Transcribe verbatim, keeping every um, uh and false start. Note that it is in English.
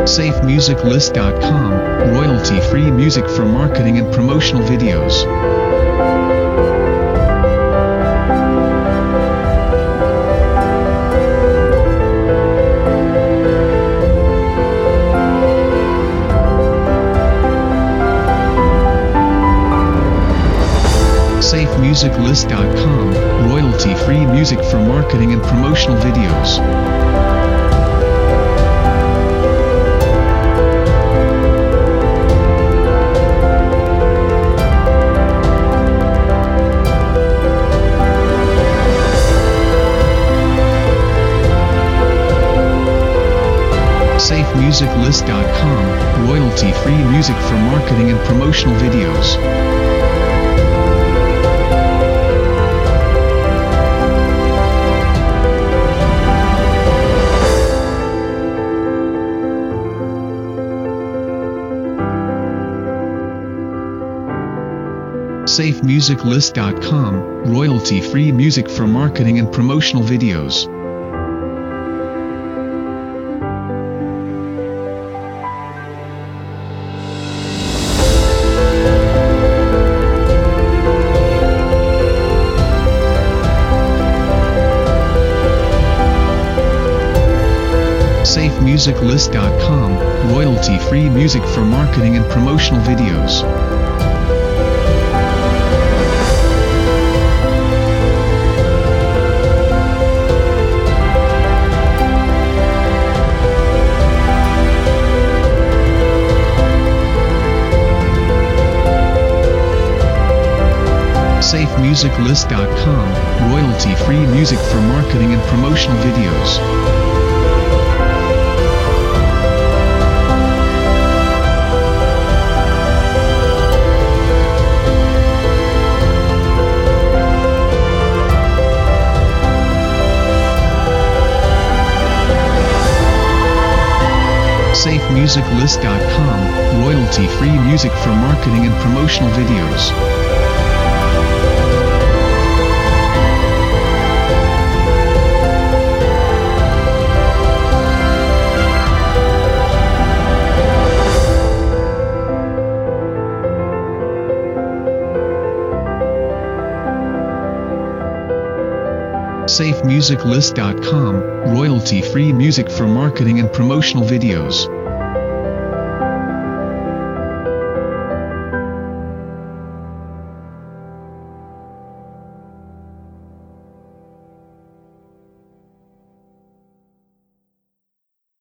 safe music list dot com, royalty-free music for marketing and promotional videos. safe music list dot com, royalty-free music for marketing and promotional videos. safe music list dot com, royalty-free music for marketing and promotional videos. safe music list dot com, royalty-free music for marketing and promotional videos. safe music list dot com, royalty-free music for marketing and promotional videos. safe music list dot com, royalty-free music for marketing and promotional videos. safe music list dot com, royalty-free music for marketing and promotional videos. safe music list dot com, royalty-free music for marketing and promotional videos.